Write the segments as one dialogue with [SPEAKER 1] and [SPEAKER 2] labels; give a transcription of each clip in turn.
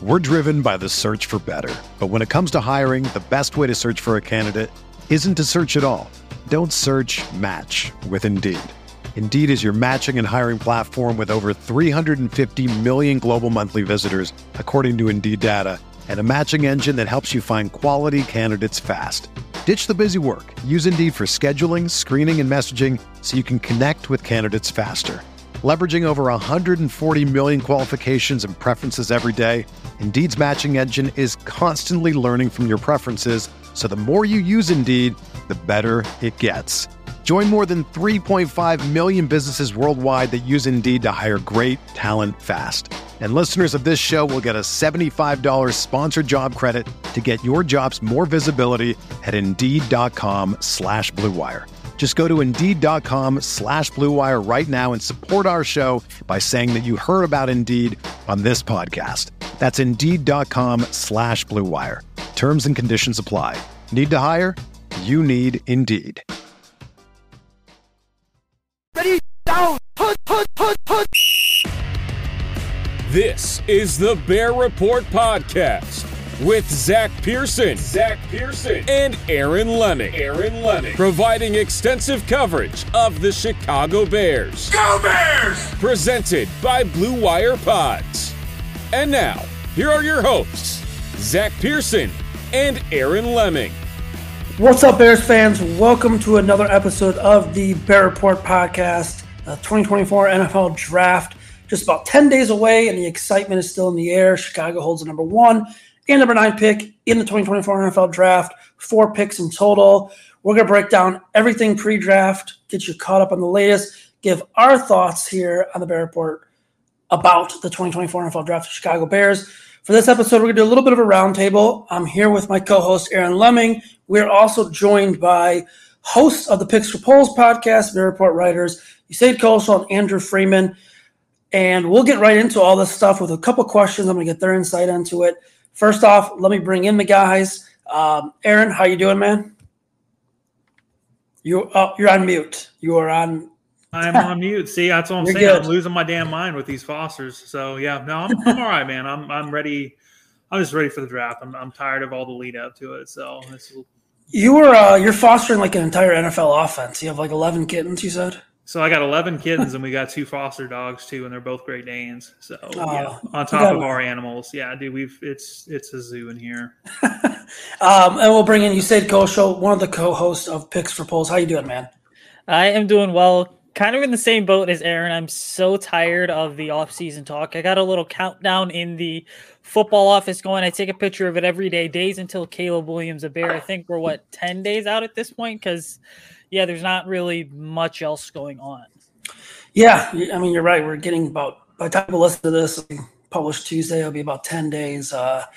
[SPEAKER 1] We're driven by the search for better. But when it comes to hiring, the best way to search for a candidate isn't to search at all. Don't search, match with Indeed. Indeed is your matching and hiring platform with over 350 million global monthly visitors, according to Indeed data, and a matching engine that helps you find quality candidates fast. Ditch the busy work. Use Indeed for scheduling, screening, and messaging so you can connect with candidates faster. Leveraging over 140 million qualifications and preferences every day, Indeed's matching engine is constantly learning from your preferences, so the more you use Indeed, the better it gets. Join more than 3.5 million businesses worldwide that use Indeed to hire great talent fast. And listeners of this show will get a $75 sponsored job credit to get your jobs more visibility at Indeed.com/Blue Wire. Just go to Indeed.com/Blue Wire right now and support our show by saying that you heard about Indeed on this podcast. That's Indeed.com/Blue Wire. Terms and conditions apply. Need to hire? You need Indeed.
[SPEAKER 2] Ready, down, put.
[SPEAKER 3] This is the Bear Report Podcast with Zach Pearson and Aaron Leming. Providing extensive coverage of the Chicago Bears.
[SPEAKER 2] Go Bears!
[SPEAKER 3] Presented by Blue Wire Pods. And now, here are your hosts, Zach Pearson and Aaron Leming.
[SPEAKER 4] What's up, Bears fans? Welcome to another episode of the Bear Report Podcast, the 2024 NFL Draft. Just about 10 days away, and the excitement is still in the air. Chicago holds the number 1 and number 9 pick in the 2024 NFL Draft. 4 picks in total. We're going to break down everything pre-draft, get you caught up on the latest, give our thoughts here on the Bear Report about the 2024 NFL Draft of Chicago Bears. For this episode, we're going to do a little bit of a roundtable. I'm here with my co-host, Aaron Leming. We're also joined by hosts of the Picks for Polls podcast, Bear Report writers, Usaid Kosel and Andrew Freeman. And we'll get right into all this stuff with a couple questions. I'm going to get their insight into it. First off, let me bring in the guys. Aaron, how you doing, man? You're on mute. You are on.
[SPEAKER 5] I'm on mute. See, that's what I'm saying.
[SPEAKER 4] Good.
[SPEAKER 5] I'm losing my damn mind with these Fosters. So yeah, no, I'm all right, man. I'm ready. I'm just ready for the draft. I'm tired of all the lead up to it. So
[SPEAKER 4] you're fostering like an entire NFL offense. You have like 11 kittens, you said?
[SPEAKER 5] So I got 11 kittens and we got 2 foster dogs too, and they're both Great Danes. So yeah, on top of our animals. Yeah, dude, it's a zoo in here.
[SPEAKER 4] And we'll bring in Usaid Kosel, one of the co-hosts of Picks for Polls. How you doing, man?
[SPEAKER 6] I am doing well. Kind of in the same boat as Aaron. I'm so tired of the off-season talk. I got a little countdown in the football office going. I take a picture of it every day, days until Caleb Williams a Bear. I think we're, 10 days out at this point? Because, yeah, there's not really much else going on.
[SPEAKER 4] Yeah, I mean, you're right. We're getting about, by the time we listen to this, published Tuesday, it'll be about 10 days,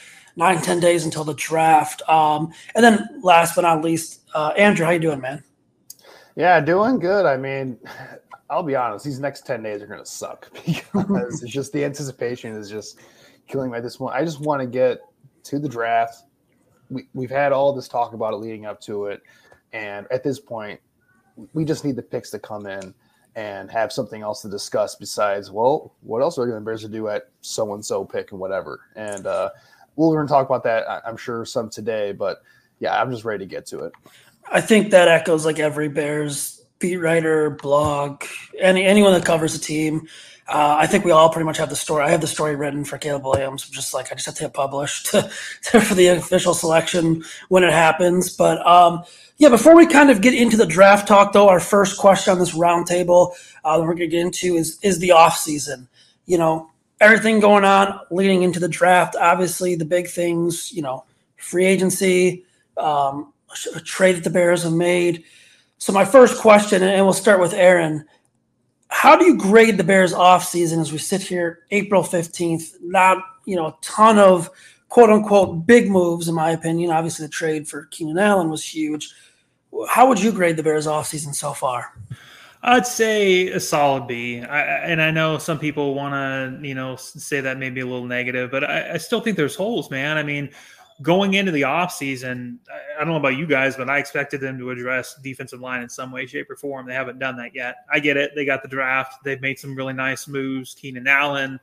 [SPEAKER 4] 9-10 days until the draft. And then last but not least, Andrew, how you doing, man?
[SPEAKER 7] Yeah, doing good. I mean, I'll be honest, these next 10 days are going to suck because it's just the anticipation is just killing me at this point. I just want to get to the draft. We've had all this talk about it leading up to it. And at this point, we just need the picks to come in and have something else to discuss besides, well, what else are the Bears to do at so-and-so pick and whatever. And we're going to talk about that, I'm sure, some today. But, yeah, I'm just ready to get to it.
[SPEAKER 4] I think that echoes like every Bears beat writer, blog, anyone that covers the team. I think we all pretty much have the story. I have the story written for Caleb Williams. I just have to hit publish for the official selection when it happens. But yeah, before we kind of get into the draft talk, though, our first question on this roundtable that we're going to get into is the offseason. You know, everything going on leading into the draft. Obviously, the big things, free agency, a trade that the Bears have made. So my first question, and we'll start with Aaron, how do you grade the Bears offseason as we sit here April 15th? Not, a ton of quote-unquote big moves, in my opinion. Obviously, the trade for Keenan Allen was huge. How would you grade the Bears offseason so far?
[SPEAKER 5] I'd say a solid B. And I know some people want to, say that may be a little negative, but I still think there's holes, man. I mean, going into the offseason, I don't know about you guys, but I expected them to address defensive line in some way, shape, or form. They haven't done that yet. I get it. They got the draft. They've made some really nice moves. Keenan Allen.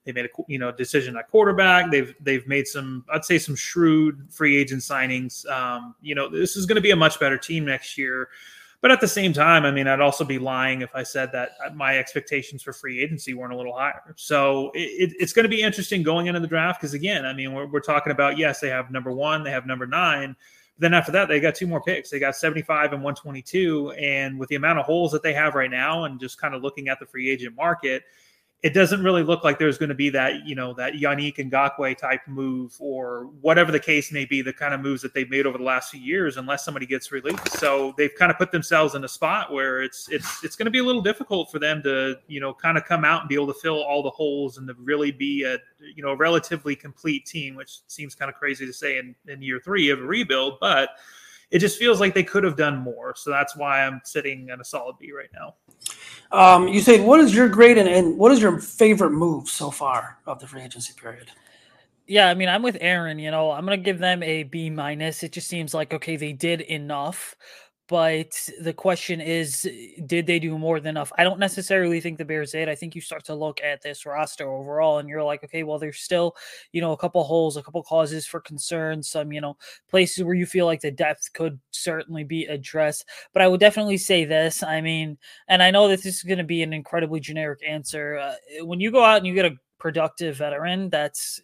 [SPEAKER 5] They made a decision at quarterback. They've made some, I'd say, some shrewd free agent signings. This is going to be a much better team next year. But at the same time, I mean, I'd also be lying if I said that my expectations for free agency weren't a little higher. So it's going to be interesting going into the draft because, again, I mean, we're talking about, yes, they have number 1, they have number 9. Then after that, they got 2 more picks. They got 75 and 122. And with the amount of holes that they have right now and just kind of looking at the free agent market, it doesn't really look like there's going to be that, that Yannick Ngakoue type move or whatever the case may be, the kind of moves that they've made over the last few years, unless somebody gets released. So they've kind of put themselves in a spot where it's going to be a little difficult for them to, kind of come out and be able to fill all the holes and to really be a relatively complete team, which seems kind of crazy to say in year 3 of a rebuild, but it just feels like they could have done more. So that's why I'm sitting at a solid B right now.
[SPEAKER 4] You said, what is your grade and what is your favorite move so far of the free agency period?
[SPEAKER 6] Yeah, I mean, I'm with Aaron. I'm going to give them a B-. It just seems like, okay, they did enough. But the question is, did they do more than enough? I don't necessarily think the Bears did. I think you start to look at this roster overall and you're like, okay, well, there's still, a couple holes, a couple causes for concern, some, places where you feel like the depth could certainly be addressed. But I would definitely say this. I mean, and I know that this is going to be an incredibly generic answer. When you go out and you get a productive veteran that's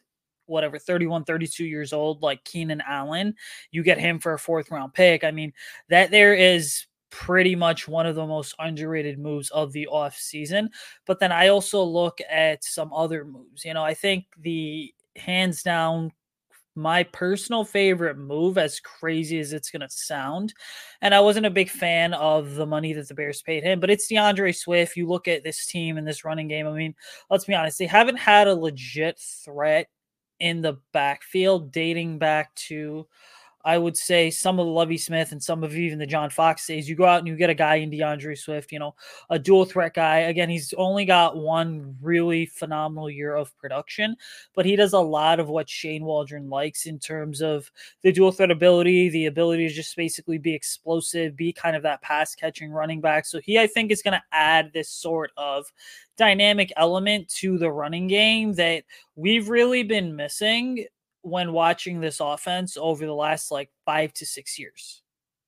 [SPEAKER 6] 31, 32 years old, like Keenan Allen, you get him for a 4th round pick. I mean, that there is pretty much one of the most underrated moves of the off season. But then I also look at some other moves. I think the hands down, my personal favorite move, as crazy as it's going to sound, and I wasn't a big fan of the money that the Bears paid him, but it's DeAndre Swift. You look at this team and this running game. I mean, let's be honest, they haven't had a legit threat in the backfield dating back to, I would say, some of the Lovie Smith and some of even the John Fox days. You go out and you get a guy in DeAndre Swift, a dual threat guy. Again, he's only got one really phenomenal year of production, but he does a lot of what Shane Waldron likes in terms of the dual threat ability, the ability to just basically be explosive, be kind of that pass catching running back. So he, I think, is going to add this sort of dynamic element to the running game that we've really been missing when watching this offense over the last 5 to 6 years.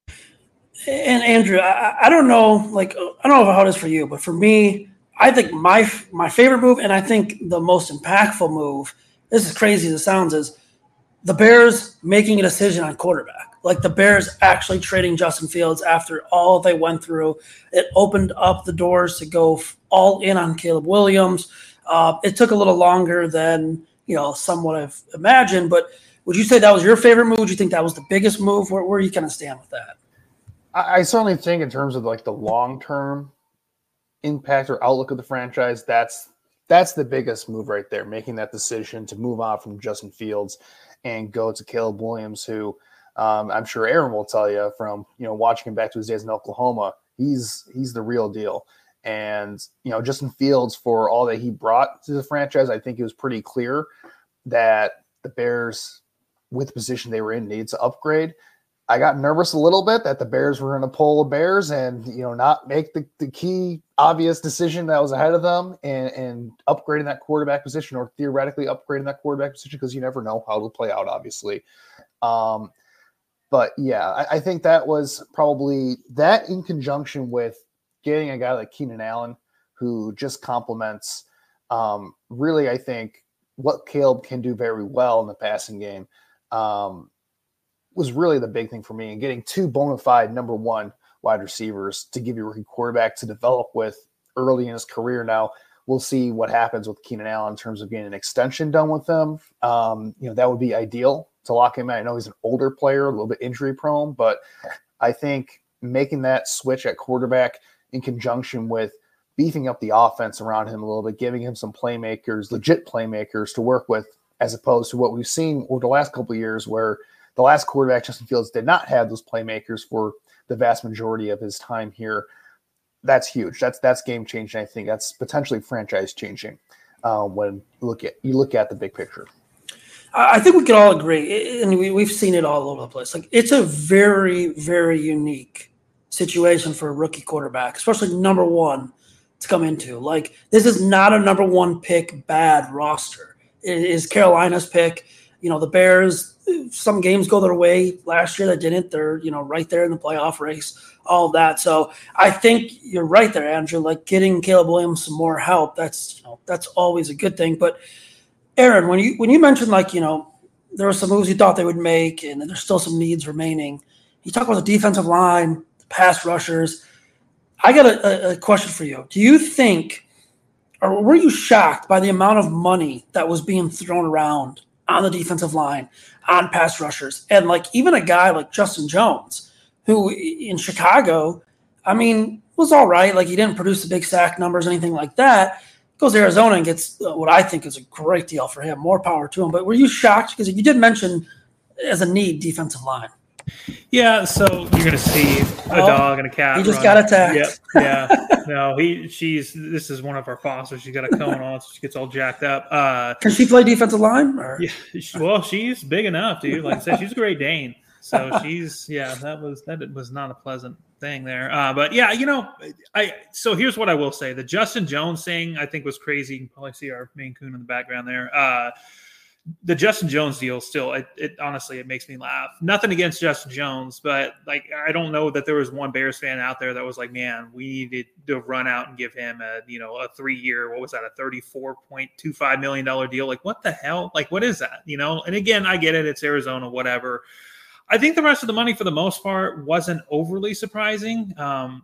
[SPEAKER 4] And Andrew, I don't know, I don't know how it is for you, but for me, I think my favorite move, and I think the most impactful move, this is crazy as it sounds, is the Bears making a decision on quarterback. Like the Bears actually trading Justin Fields after all they went through. It opened up the doors to go all in on Caleb Williams. It took a little longer than some would have imagined, but would you say that was your favorite move? Do you think that was the biggest move? Where are you kind of stand with that?
[SPEAKER 7] I certainly think in terms of the long-term impact or outlook of the franchise, that's the biggest move right there, making that decision to move on from Justin Fields and go to Caleb Williams, who I'm sure Aaron will tell you from, watching him back to his days in Oklahoma, he's the real deal. And, Justin Fields, for all that he brought to the franchise, I think it was pretty clear that the Bears, with the position they were in, needs to upgrade. I got nervous a little bit that the Bears were going to pull the Bears and, not make the key obvious decision that was ahead of them and upgrading that quarterback position or theoretically upgrading that quarterback position, because you never know how it'll play out, obviously. But, yeah, I think that was probably that in conjunction with getting a guy like Keenan Allen, who just complements really, I think, what Caleb can do very well in the passing game, was really the big thing for me. And getting 2 bona fide number 1 wide receivers to give you a rookie quarterback to develop with early in his career. Now, we'll see what happens with Keenan Allen in terms of getting an extension done with him. That would be ideal to lock him in. I know he's an older player, a little bit injury prone, but I think making that switch at quarterback in conjunction with beefing up the offense around him a little bit, giving him some playmakers, legit playmakers to work with, as opposed to what we've seen over the last couple of years where the last quarterback, Justin Fields, did not have those playmakers for the vast majority of his time here. That's huge. That's game changing. I think that's potentially franchise changing when you look at the big picture.
[SPEAKER 4] I think we can all agree, and we've seen it all over the place. It's a very, very unique situation for a rookie quarterback, especially number 1, to come into. Like, this is not a number one pick bad roster. It is Carolina's pick. You know, the Bears, some games go their way. Last year they didn't. They're, you know, right there in the playoff race, all of that. So I think you're right there, Andrew. Like, getting Caleb Williams some more help, that's, you know, that's always a good thing. But Aaron, when you mentioned, like, you know, there were some moves you thought they would make and there's still some needs remaining, you talk about the defensive line, the pass rushers. I got a question for you. Do you think, or were you shocked by the amount of money that was being thrown around on the defensive line, on pass rushers? And, like, even a guy like Justin Jones, who in Chicago, I mean, was all right. Like, he didn't produce the big sack numbers, anything like that. Goes to Arizona and gets what I think is a great deal for him. More power to him. But were you shocked? Because you did mention as a need defensive line.
[SPEAKER 5] Yeah, so you're going to see a dog and a cat.
[SPEAKER 4] He just got attacked.
[SPEAKER 5] Yep. Yeah. No, this is one of our fosters. She's got a cone on, so she gets all jacked up.
[SPEAKER 4] Can she play defensive line? Or?
[SPEAKER 5] Yeah, well, she's big enough, dude. Like I said, she's a Great Dane. So that was not a pleasant thing there. But yeah, you know, so here's what I will say. The Justin Jones thing I think was crazy. You can probably see our Maine Coon in the background there. The Justin Jones deal still, it honestly, it makes me laugh. Nothing against Justin Jones, but, like, I don't know that there was one Bears fan out there that was like, man, we needed to run out and give him a 3-year, what was that, a $34.25 million deal? Like, what the hell? Like, what is that? You know? And again, I get it. It's Arizona, whatever. I think the rest of the money, for the most part, wasn't overly surprising.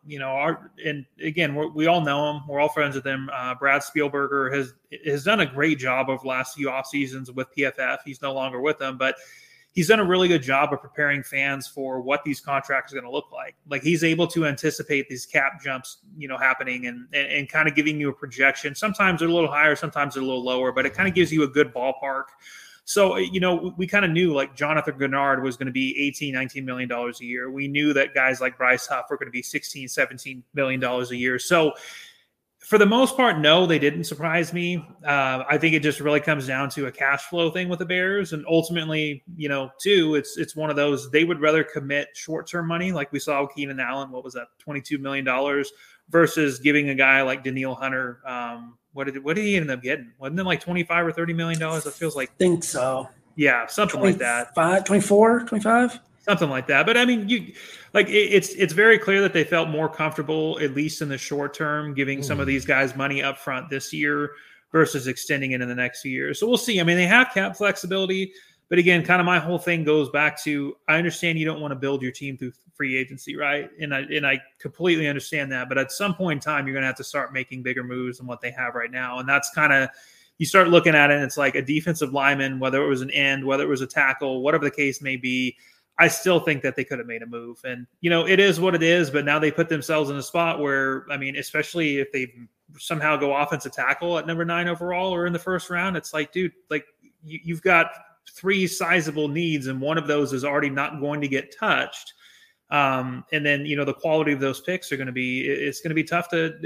[SPEAKER 5] And again, we all know him. We're all friends with him. Brad Spielberger has done a great job over the last few off seasons with PFF. He's no longer with them, but he's done a really good job of preparing fans for what these contracts are going to look like. Like, he's able to anticipate these cap jumps, you know, happening and kind of giving you a projection. Sometimes they're a little higher, sometimes they're a little lower, but it kind of gives you a good ballpark. So, you know, we kind of knew, like, Jonathan Gennard was going to be $18-19 million a year. We knew that guys like Bryce Huff were going to be $16-17 million a year. So for the most part, no, they didn't surprise me. I think it just really comes down to a cash flow thing with the Bears. And ultimately, you know, too, it's one of those, they would rather commit short-term money, like we saw with Keenan Allen, what was that, $22 million, versus giving a guy like Danielle Hunter, what did he end up getting? Wasn't it like $25 or $30 million? It feels like.
[SPEAKER 4] I think so.
[SPEAKER 5] Yeah, something like that.
[SPEAKER 4] 24, 25?
[SPEAKER 5] Something like that. But I mean, it's very clear that they felt more comfortable, at least in the short term, giving some of these guys money up front this year versus extending it in the next few years. So we'll see. I mean, they have cap flexibility. But again, kind of my whole thing goes back to, I understand you don't want to build your team through free agency, right? And I completely understand that. But at some point in time, you're going to have to start making bigger moves than what they have right now. And that's kind of, you start looking at it, and it's like a defensive lineman, whether it was an end, whether it was a tackle, whatever the case may be, I still think that they could have made a move. And, you know, it is what it is. But now they put themselves in a spot where, I mean, especially if they somehow go offensive tackle at number 9 overall or in the first round, it's like, dude, like you've got 3 sizable needs, and one of those is already not going to get touched. And then, you know, the quality of those picks are going to be, it's going to be tough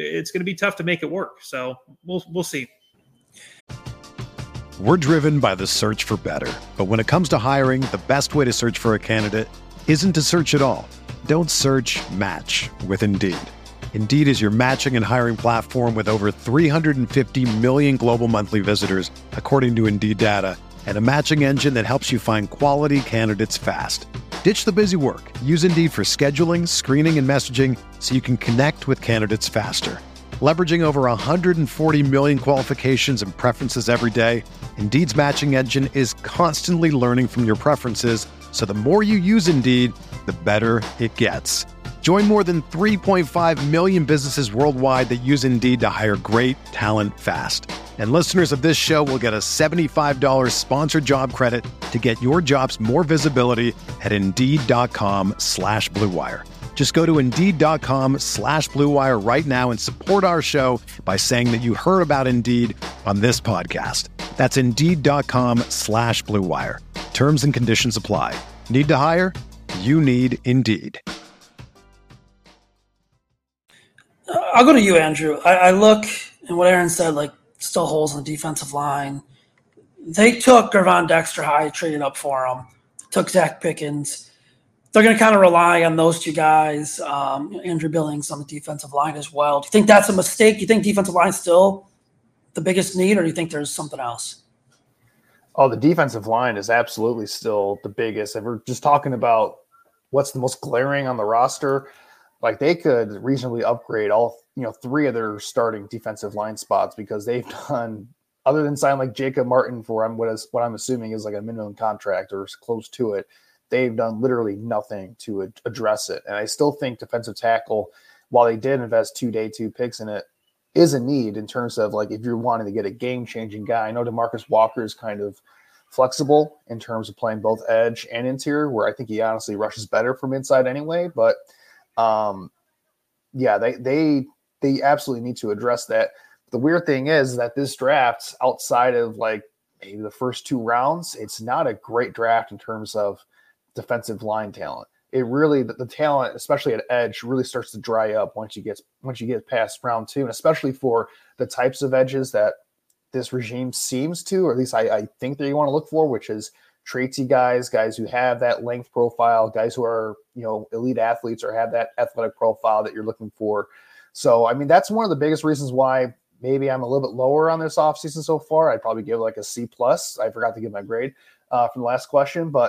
[SPEAKER 5] to make it work. So we'll see.
[SPEAKER 1] We're driven by the search for better, but when it comes to hiring, the best way to search for a candidate isn't to search at all. Don't search, match with Indeed. Indeed is your matching and hiring platform with over 350 million global monthly visitors, according to Indeed data, and a matching engine that helps you find quality candidates fast. Ditch the busy work. Use Indeed for scheduling, screening, and messaging so you can connect with candidates faster. Leveraging over 140 million qualifications and preferences every day, Indeed's matching engine is constantly learning from your preferences, so the more you use Indeed, the better it gets. Join more than 3.5 million businesses worldwide that use Indeed to hire great talent fast. And listeners of this show will get a $75 sponsored job credit to get your jobs more visibility at Indeed.com/Blue Wire. Just go to Indeed.com/Blue Wire right now and support our show by saying that you heard about Indeed on this podcast. That's Indeed.com/Blue Wire. Terms and conditions apply. Need to hire? You need Indeed.
[SPEAKER 4] I'll go to you, Andrew. I look, and what Aaron said, like, still holes in the defensive line. They took Gervon Dexter high, traded up for him. Took Zach Pickens. they're going to kind of rely on those two guys, Andrew Billings on the defensive line as well. Do you think that's a mistake? Do you think defensive line is still the biggest need, or do you think there's something else?
[SPEAKER 7] Oh, the defensive line is absolutely still the biggest. If we're just talking about what's the most glaring on the roster, like they could reasonably upgrade all, 3 of their starting defensive line spots, because they've done, other than sign like Jacob Martin for what I'm assuming is like a minimum contract or close to it, they've done literally nothing to address it. And I still think defensive tackle, while they did invest 2 day 2 picks in it, is a need in terms of like if you're wanting to get a game-changing guy. I know DeMarcus Walker is kind of flexible in terms of playing both edge and interior, where I think he honestly rushes better from inside anyway. But yeah, they absolutely need to address that. The weird thing is that this draft, outside of like maybe the first 2 rounds, it's not a great draft in terms of defensive line talent. It really, the talent, especially at edge, really starts to dry up once you get past round 2, and especially for the types of edges that this regime seems to, or at least I think that you want to look for, which is traitsy guys who have that length profile, guys who are, elite athletes or have that athletic profile that you're looking for. So, I mean, that's one of the biggest reasons why maybe I'm a little bit lower on this offseason so far. I'd probably give like a C+. I forgot to give my grade from the last question, but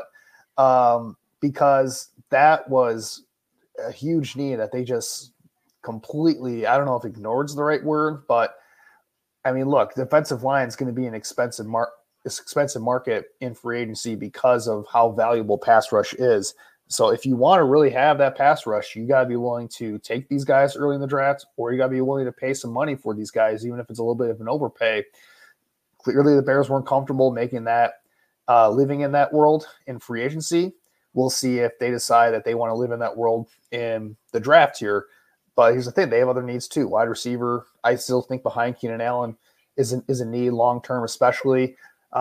[SPEAKER 7] because that was a huge need that they just completely, I don't know if ignored is the right word, but I mean, look, defensive line is going to be an expensive market in free agency because of how valuable pass rush is. So if you want to really have that pass rush, you got to be willing to take these guys early in the draft, or you got to be willing to pay some money for these guys, even if it's a little bit of an overpay. Clearly the Bears weren't comfortable making that, living in that world in free agency. We'll see if they decide that they want to live in that world in the draft here. But here's the thing. They have other needs too. Wide receiver, I still think behind Keenan Allen is a need long-term, especially.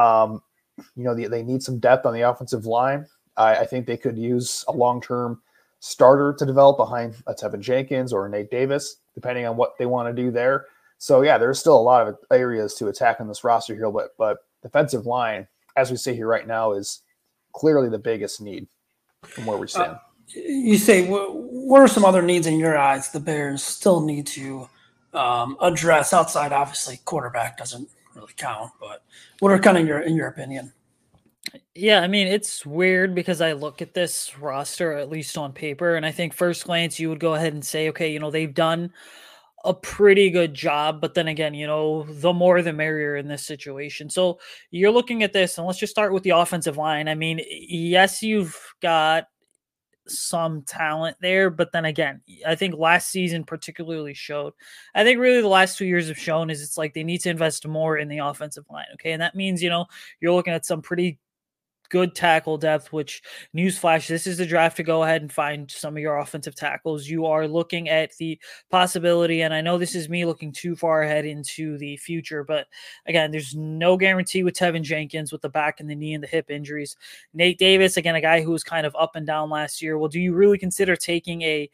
[SPEAKER 7] They need some depth on the offensive line. I think they could use a long-term starter to develop behind a Tevin Jenkins or a Nate Davis, depending on what they want to do there. So, yeah, there's still a lot of areas to attack on this roster here. But defensive line, as we say here right now, is clearly the biggest need from where we stand.
[SPEAKER 4] You say, what are some other needs in your eyes the Bears still need to address outside? Obviously, quarterback doesn't really count, but what are kind of in your opinion?
[SPEAKER 6] Yeah, I mean, it's weird because I look at this roster, at least on paper, and I think first glance you would go ahead and say, okay, they've done a pretty good job, but then again, the more the merrier in this situation. So you're looking at this, and let's just start with the offensive line. I mean, yes, you've got some talent there, but then again, I think last season particularly showed. I think really the last 2 years have shown is it's like they need to invest more in the offensive line. Okay. And that means, you're looking at some pretty good tackle depth, which, newsflash, this is the draft to go ahead and find some of your offensive tackles. You are looking at the possibility, and I know this is me looking too far ahead into the future, but again, there's no guarantee with Tevin Jenkins with the back and the knee and the hip injuries. Nate Davis, again, a guy who was kind of up and down last year. Well, do you really consider taking a,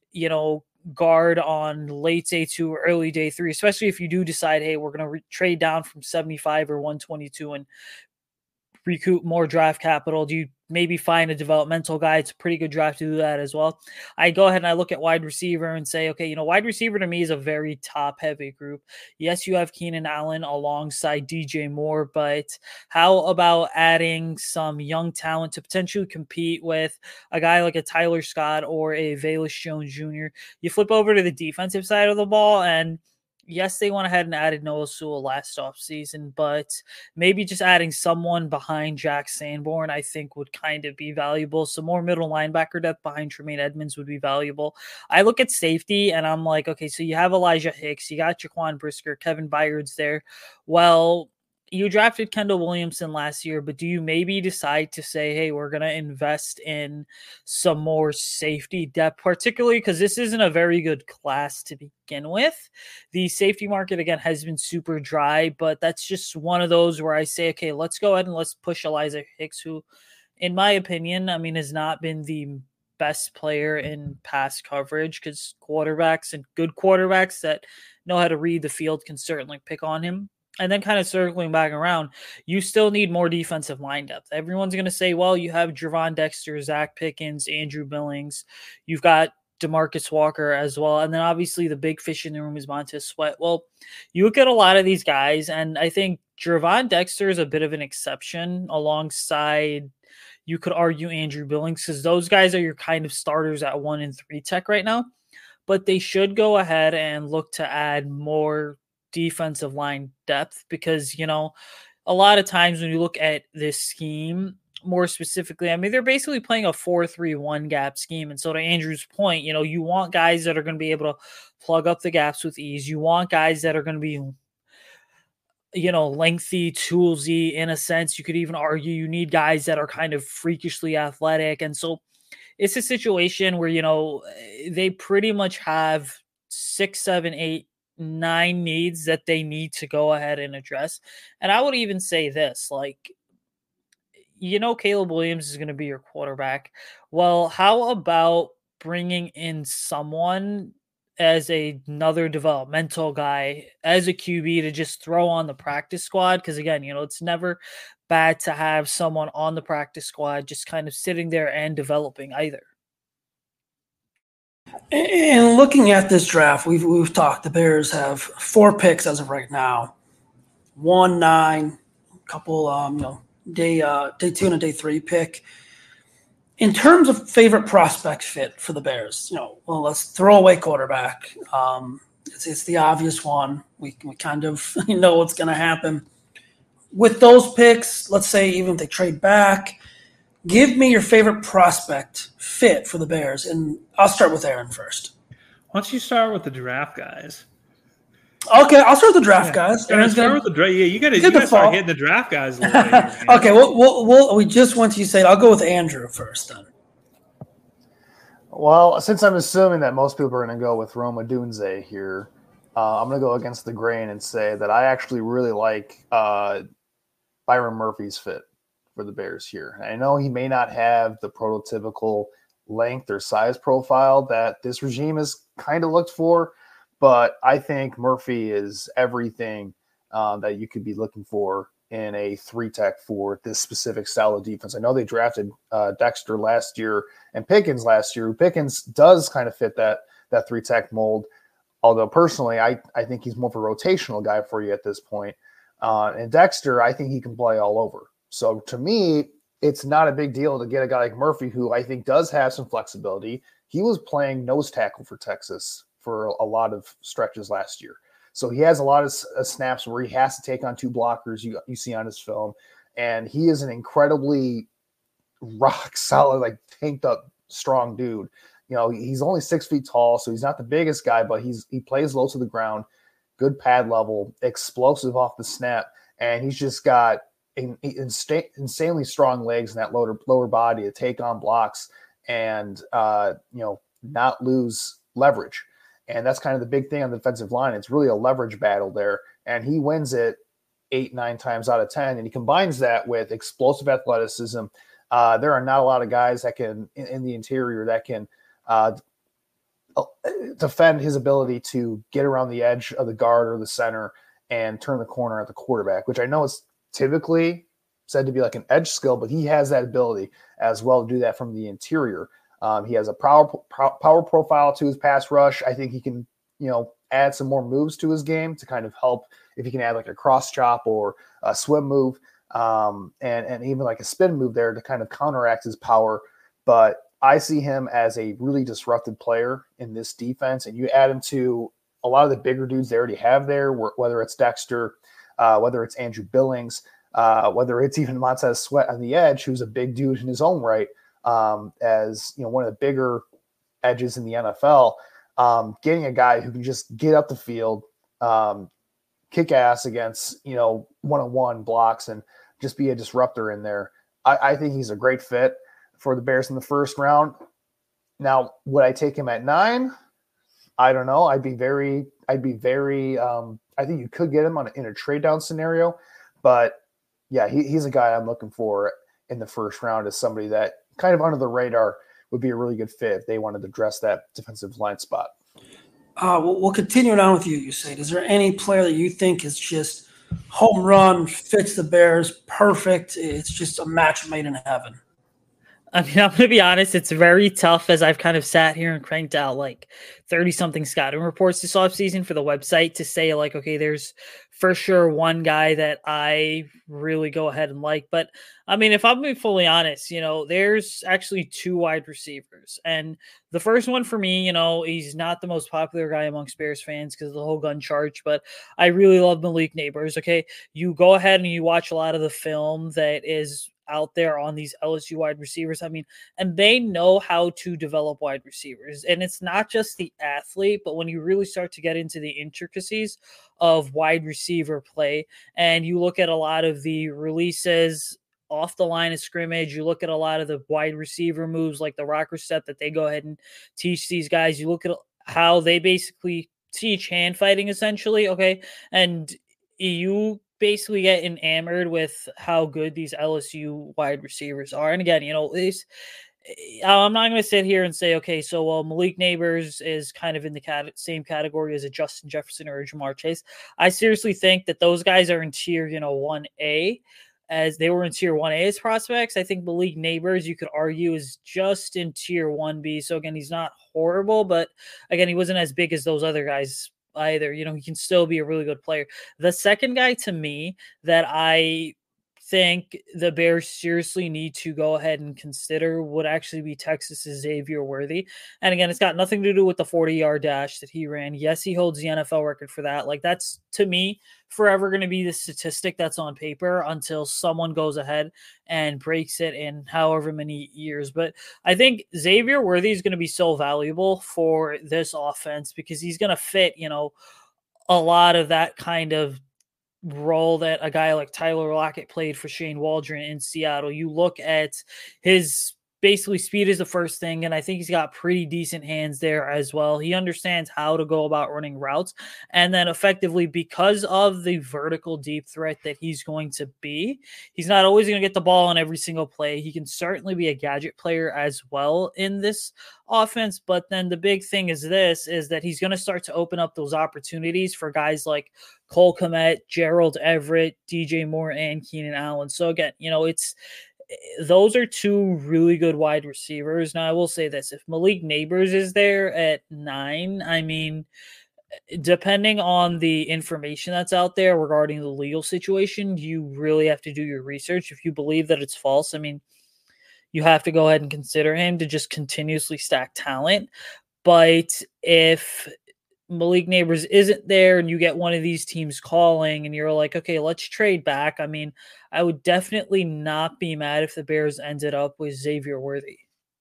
[SPEAKER 6] guard on late day 2 or early day 3, especially if you do decide, hey, we're going to trade down from 75 or 122 and recoup more draft capital? Do you maybe find a developmental guy? It's a pretty good draft to do that as well. I go ahead and I look at wide receiver and say, okay, wide receiver to me is a very top heavy group. Yes, you have Keenan Allen alongside DJ Moore, but how about adding some young talent to potentially compete with a guy like a Tyler Scott or a Velus Jones Jr.? You flip over to the defensive side of the ball, and yes, they went ahead and added Noah Sewell last offseason, but maybe just adding someone behind Jack Sanborn, I think, would kind of be valuable. Some more middle linebacker depth behind Tremaine Edmonds would be valuable. I look at safety, and I'm like, okay, so you have Elijah Hicks, you got Jaquan Brisker, Kevin Byard's there. Well, you drafted Kendall Williamson last year, but do you maybe decide to say, hey, we're going to invest in some more safety depth, particularly because this isn't a very good class to begin with? The safety market, again, has been super dry, but that's just one of those where I say, okay, let's go ahead and let's push Elijah Hicks, who, in my opinion, has not been the best player in pass coverage, because quarterbacks and good quarterbacks that know how to read the field can certainly pick on him. And then kind of circling back around, you still need more defensive line depth. Everyone's going to say, well, you have Gervon Dexter, Zach Pickens, Andrew Billings. You've got DeMarcus Walker as well. And then obviously the big fish in the room is Montez Sweat. Well, you look at a lot of these guys, and I think Gervon Dexter is a bit of an exception alongside, you could argue, Andrew Billings, because those guys are your kind of starters at 1 and 3 tech right now. But they should go ahead and look to add more defensive line depth, because, you know, a lot of times when you look at this scheme more specifically, I mean, they're basically playing a 4-3-1 gap scheme. And so to Andrew's point, you know, you want guys that are going to be able to plug up the gaps with ease. You want guys that are going to be, you know, lengthy, toolsy in a sense. You could even argue you need guys that are kind of freakishly athletic. And so it's a situation where, you know, they pretty much have 6, 7, 8, 9 needs that they need to go ahead and address. And I would even say this, like, you know, Caleb Williams is going to be your quarterback. Well, how about bringing in someone as another developmental guy as a QB to just throw on the practice squad? Because again, you know, it's never bad to have someone on the practice squad just kind of sitting there and developing either.
[SPEAKER 4] And looking at this draft, we've talked. The Bears have 4 picks as of right now, 1, 9, a couple, you know, day 2 and a day 3 pick. In terms of favorite prospect fit for the Bears, you know, well, let's throw away quarterback. It's the obvious one. We kind of know what's going to happen with those picks. Let's say even if they trade back. Give me your favorite prospect fit for the Bears, and I'll start with Aaron first.
[SPEAKER 5] Why don't you start with the draft guys?
[SPEAKER 4] Okay, I'll start with the draft guys.
[SPEAKER 5] Aaron's start with the draft. Yeah, you got to start hitting the draft guys a little bit here,
[SPEAKER 4] Okay, we just went to you say I'll go with Andrew first then.
[SPEAKER 7] Well, since I'm assuming that most people are going to go with Rome Odunze here, I'm going to go against the grain and say that I actually really like Byron Murphy's fit for the Bears here. I know he may not have the prototypical length or size profile that this regime has kind of looked for, but I think Murphy is everything that you could be looking for in a 3-tech for this specific style of defense. I know they drafted Dexter last year and Pickens last year. Pickens does kind of fit that 3-tech mold, although personally I think he's more of a rotational guy for you at this point. And Dexter, I think he can play all over. So to me, it's not a big deal to get a guy like Murphy, who I think does have some flexibility. He was playing nose tackle for Texas for a lot of stretches last year. So he has a lot of snaps where he has to take on 2 blockers you see on his film. And he is an incredibly rock solid, like tanked up, strong dude. You know, he's only 6 feet tall, so he's not the biggest guy, but he plays low to the ground, good pad level, explosive off the snap. And he's just got insanely strong legs in that lower body to take on blocks and not lose leverage. And that's kind of the big thing on the defensive line. It's really a leverage battle there, and he wins it 8-9 times out of 10. And he combines that with explosive athleticism. There are not a lot of guys that can in the interior that can defend his ability to get around the edge of the guard or the center and turn the corner at the quarterback, which I know is typically said to be like an edge skill, but he has that ability as well to do that from the interior. He has a power profile to his pass rush. I think he can, add some more moves to his game to kind of help if he can add like a cross chop or a swim move, and even like a spin move there to kind of counteract his power. But I see him as a really disruptive player in this defense, and you add him to a lot of the bigger dudes they already have there, whether it's Dexter, whether it's Andrew Billings, whether it's even Montez Sweat on the edge, who's a big dude in his own right, as one of the bigger edges in the NFL. Getting a guy who can just get up the field, kick ass against one-on-one blocks and just be a disruptor in there. I think he's a great fit for the Bears in the first round. Now, would I take him at 9? I don't know. I'd be very. I think you could get him in a trade down scenario, but yeah, he's a guy I'm looking for in the first round as somebody that kind of under the radar would be a really good fit if they wanted to address that defensive line spot.
[SPEAKER 4] We'll continue it on with you, Usaid. Is there any player that you think is just home run, fits the Bears perfect. It's just a match made in heaven.
[SPEAKER 6] I mean, I'm going to be honest, it's very tough as I've kind of sat here and cranked out like 30-something scouting reports this offseason for the website to say like, okay, there's for sure one guy that I really go ahead and like. But I mean, if I'm being fully honest, there's actually 2 wide receivers. And the first one for me, he's not the most popular guy amongst Bears fans because of the whole gun charge, but I really love Malik Neighbors. Okay. You go ahead and you watch a lot of the film that is out there on these LSU wide receivers. I mean, and they know how to develop wide receivers. And it's not just the athlete, but when you really start to get into the intricacies of wide receiver play, and you look at a lot of the releases off the line of scrimmage, you look at a lot of the wide receiver moves like the rocker step that they go ahead and teach these guys. You look at how they basically teach hand fighting essentially. Okay. And you basically get enamored with how good these LSU wide receivers are. And again, I'm not going to sit here and say, okay, so Malik Neighbors is kind of in the same category as a Justin Jefferson or a Jamar Chase. I seriously think that those guys are in tier, 1A, as they were in tier 1A as prospects. I think Malik Neighbors, you could argue, is just in tier 1B. So again, he's not horrible, but again, he wasn't as big as those other guys either. He can still be a really good player. The second guy to me that I think the Bears seriously need to go ahead and consider would actually be Texas's Xavier Worthy. And again, it's got nothing to do with the 40-yard dash that he ran. Yes, he holds the NFL record for that. Like, that's, to me, forever going to be the statistic that's on paper until someone goes ahead and breaks it in however many years. But I think Xavier Worthy is going to be so valuable for this offense because he's going to fit, a lot of that kind of role that a guy like Tyler Lockett played for Shane Waldron in Seattle. You look at his basically speed is the first thing, and I think he's got pretty decent hands there as well. He understands how to go about running routes, and then effectively, because of the vertical deep threat that he's going to be, he's not always going to get the ball on every single play. He can certainly be a gadget player as well in this offense, but then the big thing is that he's going to start to open up those opportunities for guys like Cole Kmet, Gerald Everett, DJ Moore, and Keenan Allen. So again, those are 2 really good wide receivers. Now, I will say this. If Malik Neighbors is there at 9, I mean, depending on the information that's out there regarding the legal situation, you really have to do your research. If you believe that it's false, I mean, you have to go ahead and consider him to just continuously stack talent. But if Malik Neighbors isn't there and you get one of these teams calling and you're like, okay, let's trade back, I mean, I would definitely not be mad if the Bears ended up with Xavier Worthy.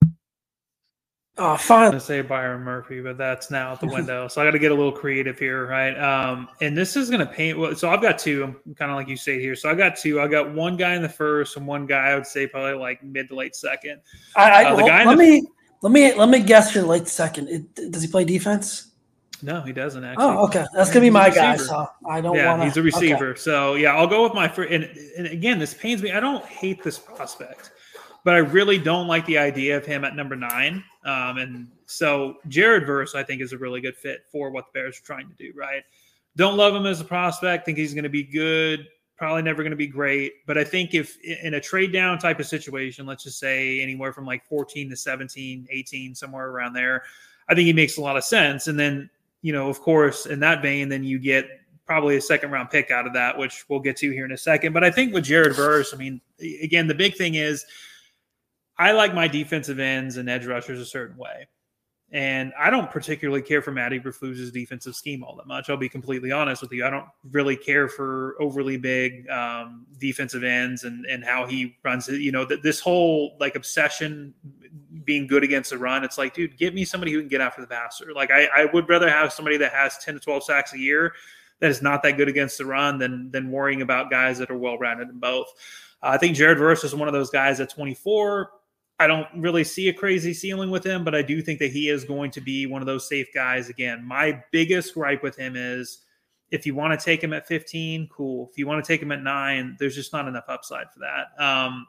[SPEAKER 4] Oh, fine.
[SPEAKER 5] I'm going to say Byron Murphy, but that's now out the window. So I got to get a little creative here, right? And this is going to paint. So I've got 2. I'm kind of like you say here. So I got 2. I got one guy in the first and one guy I would say probably like mid to late second.
[SPEAKER 4] Let me guess your late second. Does he play defense?
[SPEAKER 5] No, he doesn't actually.
[SPEAKER 4] Oh, okay. That's going to be my guy, so I don't want to.
[SPEAKER 5] Yeah, he's a receiver. Okay. So, yeah, I'll go with my first. And again, this pains me. I don't hate this prospect, but I really don't like the idea of him at number 9. And so Jared Verse, I think, is a really good fit for what the Bears are trying to do, right? Don't love him as a prospect. Think he's going to be good. Probably never going to be great. But I think if in a trade down type of situation, let's just say anywhere from like 14 to 17, 18, somewhere around there, I think he makes a lot of sense. And then, of course, in that vein, then you get probably a second-round pick out of that, which we'll get to here in a second. But I think with Jared Verse, I mean, again, the big thing is I like my defensive ends and edge rushers a certain way. And I don't particularly care for Matt Eberflus's defensive scheme all that much. I'll be completely honest with you. I don't really care for overly big defensive ends and how he runs it. This whole like obsession being good against the run. It's like, dude, give me somebody who can get after the passer. Like I would rather have somebody that has 10 to 12 sacks a year that is not that good against the run than worrying about guys that are well-rounded in both. I think Jared Verse is one of those guys at 24. I don't really see a crazy ceiling with him, but I do think that he is going to be one of those safe guys. Again, my biggest gripe with him is if you want to take him at 15, cool. If you want to take him at 9, there's just not enough upside for that.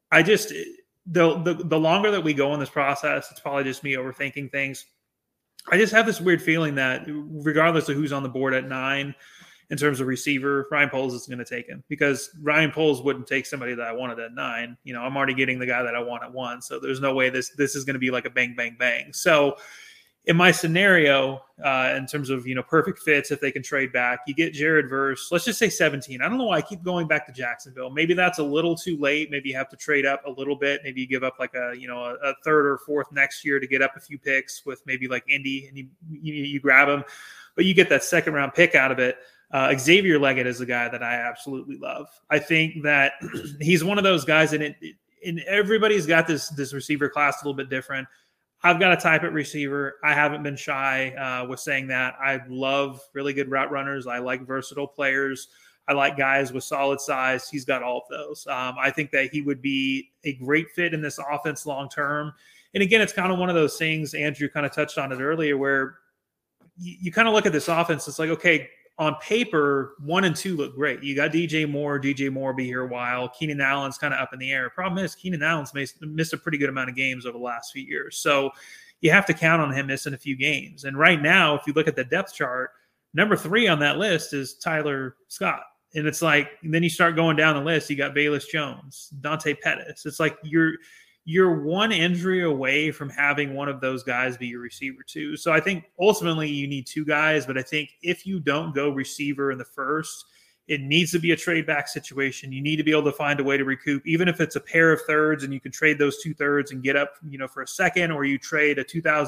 [SPEAKER 5] The longer that we go in this process, it's probably just me overthinking things. I just have this weird feeling that regardless of who's on the board at 9, in terms of receiver, Ryan Poles is going to take him, because Ryan Poles wouldn't take somebody that I wanted at 9. I'm already getting the guy that I want at 1. So there's no way this is going to be like a bang, bang, bang. So in my scenario, in terms of, perfect fits, if they can trade back, you get Jared Verse, let's just say 17. I don't know why I keep going back to Jacksonville. Maybe that's a little too late. Maybe you have to trade up a little bit. Maybe you give up like a third or fourth next year to get up a few picks with maybe like Indy, and you grab him, but you get that second round pick out of it. Xavier Leggett is a guy that I absolutely love. I think that he's one of those guys, and everybody's got this receiver class a little bit different. I've got a type at receiver. I haven't been shy with saying that. I love really good route runners. I like versatile players. I like guys with solid size. He's got all of those. I think that he would be a great fit in this offense long term. And again, it's kind of one of those things, Andrew kind of touched on it earlier, where you kind of look at this offense. It's like, okay, on paper, 1 and 2 look great. You got DJ Moore will be here a while. Keenan Allen's kind of up in the air. Problem is, Keenan Allen's missed a pretty good amount of games over the last few years. So you have to count on him missing a few games. And right now, if you look at the depth chart, number 3 on that list is Tyler Scott. And it's like, then you start going down the list, you got Bayless Jones, Dante Pettis. It's like you're one injury away from having one of those guys be your receiver too. So I think ultimately you need 2 guys, but I think if you don't go receiver in the first, it needs to be a trade back situation. You need to be able to find a way to recoup, even if it's a pair of thirds and you can trade those 2 thirds and get up, for a second, or you trade a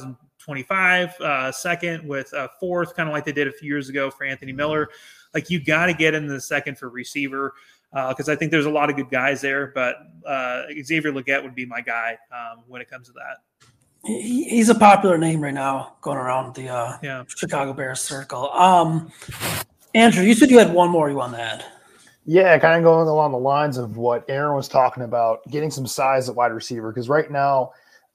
[SPEAKER 5] 2025 second with a fourth, kind of like they did a few years ago for Anthony Miller. Like, you got to get in the second for receiver. Because I think there's a lot of good guys there, but Xavier Leggett would be my guy when it comes to that.
[SPEAKER 4] He's a popular name right now going around the Chicago Bears circle. Andrew, you said you had one more you want to add.
[SPEAKER 7] Yeah, kind of going along the lines of what Aaron was talking about, getting some size at wide receiver. Because right now,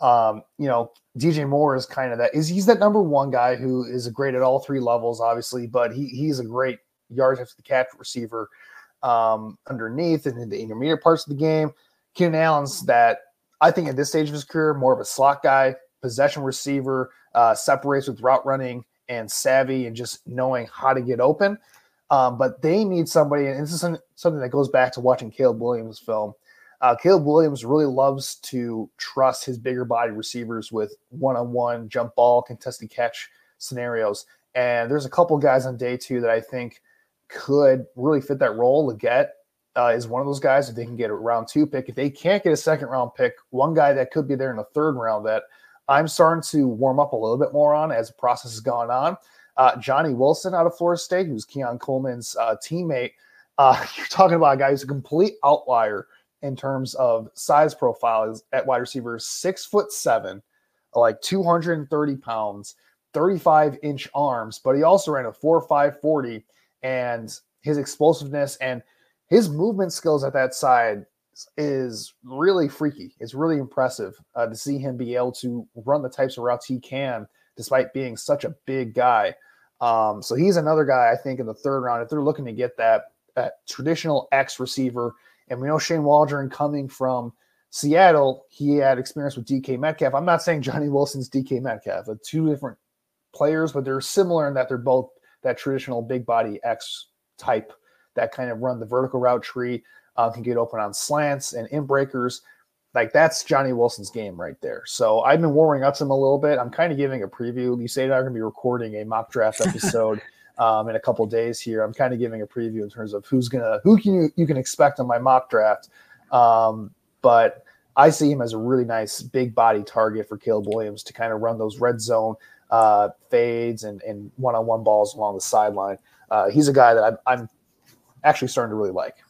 [SPEAKER 7] DJ Moore is kind of that. He's that number 1 guy who is great at all 3 levels, obviously, but he's a great yards after the catch receiver. Underneath and in the intermediate parts of the game. Keenan Allen's that, I think at this stage of his career, more of a slot guy, possession receiver, separates with route running and savvy and just knowing how to get open. But they need somebody, and this is something that goes back to watching Caleb Williams' film. Caleb Williams really loves to trust his bigger body receivers with one-on-one jump ball, contested catch scenarios. And there's a couple guys on day 2 that I think could really fit that role. Leggett is one of those guys. If they can get a round 2 pick, if they can't get a second round pick, one guy that could be there in the 3rd round that I'm starting to warm up a little bit more on as the process has gone on. Johnny Wilson out of Florida State, who's Keon Coleman's teammate. You're talking about a guy who's a complete outlier in terms of size profile at wide receiver, 6'7", like 230 pounds, 35-inch arms, but he also ran a 4.5 40. And his explosiveness and his movement skills at that side is really freaky. It's really impressive to see him be able to run the types of routes he can, despite being such a big guy. So he's another guy, I think, in the 3rd round, if they're looking to get that traditional X receiver. And we know Shane Waldron coming from Seattle, he had experience with DK Metcalf. I'm not saying Johnny Wilson's DK Metcalf. They're 2 different players, but they're similar in that they're both that traditional big body X type that kind of run the vertical route tree, can get open on slants and in breakers. Like, that's Johnny Wilson's game right there. So I've been warming up to him a little bit. I'm kind of giving a preview. You say I'm going to be recording a mock draft episode in a couple of days here. I'm kind of giving a preview in terms of who you can expect on my mock draft. But I see him as a really nice big body target for Caleb Williams to kind of run those red zone fades and one-on-one balls along the sideline. He's a guy that I'm actually starting to really like.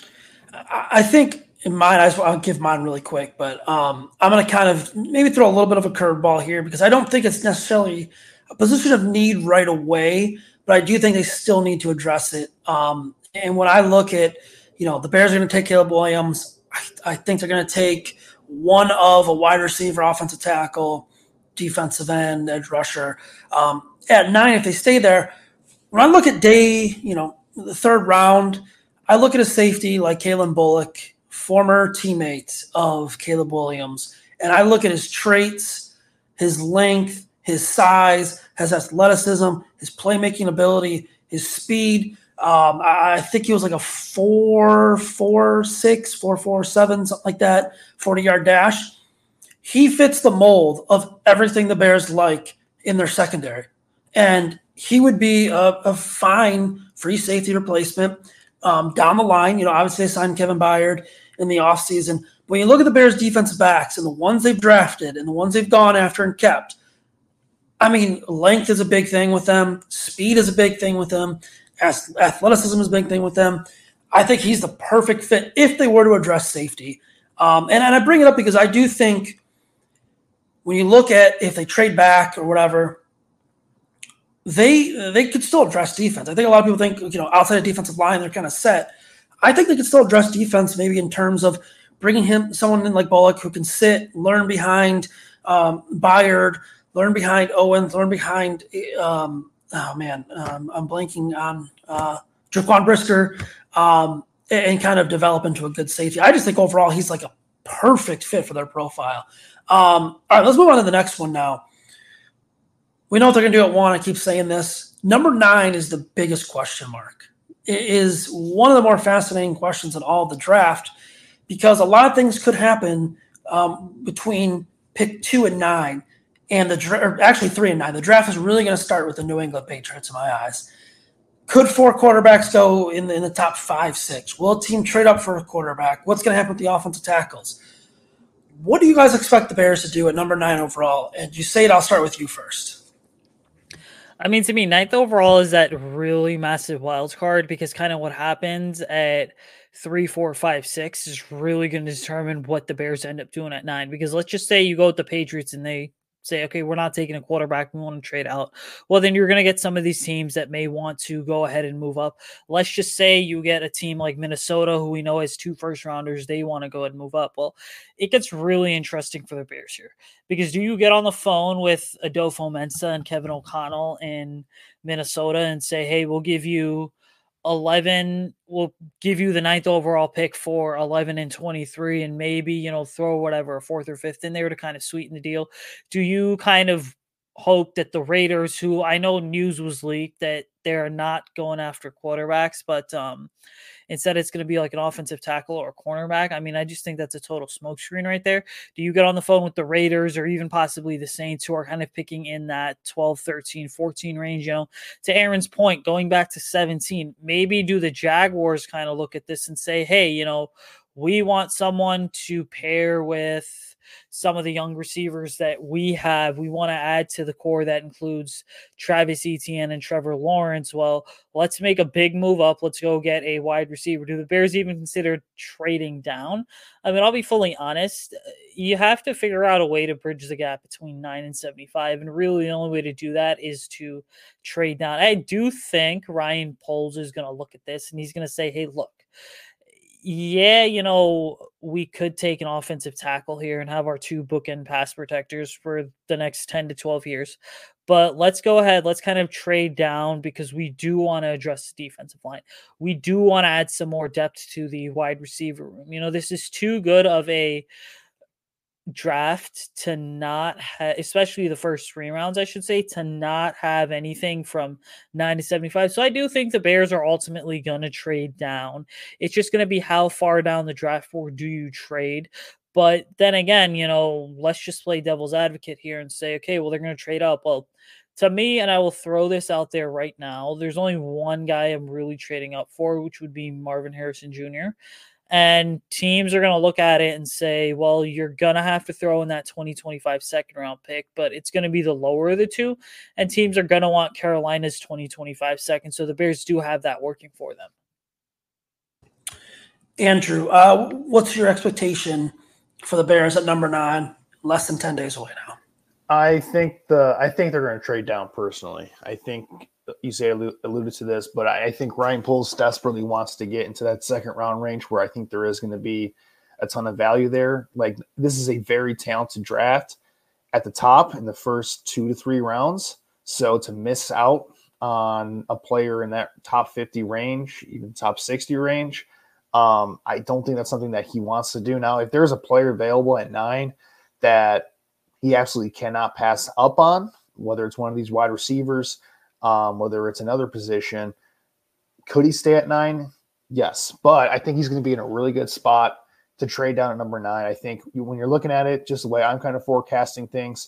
[SPEAKER 4] I think in mine, I'll give mine really quick, but I'm going to kind of maybe throw a little bit of a curveball here, because I don't think it's necessarily a position of need right away, but I do think they still need to address it. And when I look at, the Bears are going to take Caleb Williams, I think they're going to take one of a wide receiver, offensive tackle, defensive end, edge rusher. At 9, if they stay there, when I look at the 3rd round, I look at a safety like Kalen Bullock, former teammate of Caleb Williams, and I look at his traits, his length, his size, his athleticism, his playmaking ability, his speed. I think he was like a 4.46, 4.47, something like that, 40-yard dash. He fits the mold of everything the Bears like in their secondary. And he would be a fine free safety replacement down the line. Obviously they signed Kevin Byard in the offseason. When you look at the Bears defensive backs and the ones they've drafted and the ones they've gone after and kept, I mean, length is a big thing with them. Speed is a big thing with them. Athleticism is a big thing with them. I think he's the perfect fit if they were to address safety. And I bring it up because I do think when you look at if they trade back or whatever, they could still address defense. I think a lot of people think, outside of defensive line, they're kind of set. I think they could still address defense maybe in terms of bringing someone in like Bullock who can sit, learn behind Byard, learn behind Owens, learn behind I'm blanking on Jaquan Brisker, and kind of develop into a good safety. I just think overall he's like a perfect fit for their profile. All right, let's move on to the next one now. We know what they're going to do at 1. I keep saying this. Number 9 is the biggest question mark. It is one of the more fascinating questions in all of the draft because a lot of things could happen between pick 2 and 9. And actually 3 and 9. The draft is really going to start with the New England Patriots in my eyes. Could 4 quarterbacks go in the top 5, 6? Will a team trade up for a quarterback? What's going to happen with the offensive tackles? What do you guys expect the Bears to do at number 9 overall? And you say it, I'll start with you first.
[SPEAKER 6] I mean, to me, 9th overall is that really massive wild card because kind of what happens at 3, 4, 5, 6 is really going to determine what the Bears end up doing at 9. Because let's just say you go with the Patriots and they say, okay, we're not taking a quarterback, we want to trade out. Well, then you're going to get some of these teams that may want to go ahead and move up. Let's just say you get a team like Minnesota, who we know has 2 first-rounders, they want to go ahead and move up. Well, it gets really interesting for the Bears here because do you get on the phone with Adolfo-Mensah and Kevin O'Connell in Minnesota and say, hey, we'll give you 11, we'll give you the 9th overall pick for 11 and 23 and maybe, throw whatever, a 4th or 5th in there to kind of sweeten the deal. Do you kind of hope that the Raiders, who I know news was leaked that they're not going after quarterbacks, but instead it's going to be like an offensive tackle or a cornerback? I mean, I just think that's a total smokescreen right there. Do you get on the phone with the Raiders or even possibly the Saints, who are kind of picking in that 12, 13, 14 range? To Aaron's point, going back to 17, maybe do the Jaguars kind of look at this and say, hey, we want someone to pair with some of the young receivers that we have. We want to add to the core that includes Travis Etienne and Trevor Lawrence. Well, let's make a big move up. Let's go get a wide receiver. Do the Bears even consider trading down? I mean, I'll be fully honest. You have to figure out a way to bridge the gap between 9 and 75. And really the only way to do that is to trade down. I do think Ryan Poles is going to look at this and he's going to say, hey, look, yeah, we could take an offensive tackle here and have our 2 bookend pass protectors for the next 10 to 12 years. But let's go ahead. Let's kind of trade down because we do want to address the defensive line. We do want to add some more depth to the wide receiver room. This is too good of a draft to not have, especially the first 3 rounds, I should say, to not have anything from 9 to 75. So I do think the Bears are ultimately going to trade down. It's just going to be how far down the draft board do you trade? But then again, let's just play devil's advocate here and say, okay, well, they're going to trade up. Well, to me, and I will throw this out there right now, there's only one guy I'm really trading up for, which would be Marvin Harrison Jr. And teams are going to look at it and say, well, you're going to have to throw in that 2025 second round pick, but it's going to be the lower of the 2. And teams are going to want Carolina's 2025 second. So the Bears do have that working for them.
[SPEAKER 4] Andrew, what's your expectation for the Bears at number 9, less than 10 days away now?
[SPEAKER 7] I think they're going to trade down personally. I think you say alluded to this, but I think Ryan Poles desperately wants to get into that second round range where I think there is going to be a ton of value there. Like, this is a very talented draft at the top in the first 2 to 3 rounds. So to miss out on a player in that top 50 range, even top 60 range, I don't think that's something that he wants to do. Now, if there's a player available at 9 that he absolutely cannot pass up on, whether it's one of these wide receivers, whether it's another position, Could he stay at 9? Yes, but I think he's going to be in a really good spot to trade down at number 9. I think when you're looking at it, just the way I'm kind of forecasting things,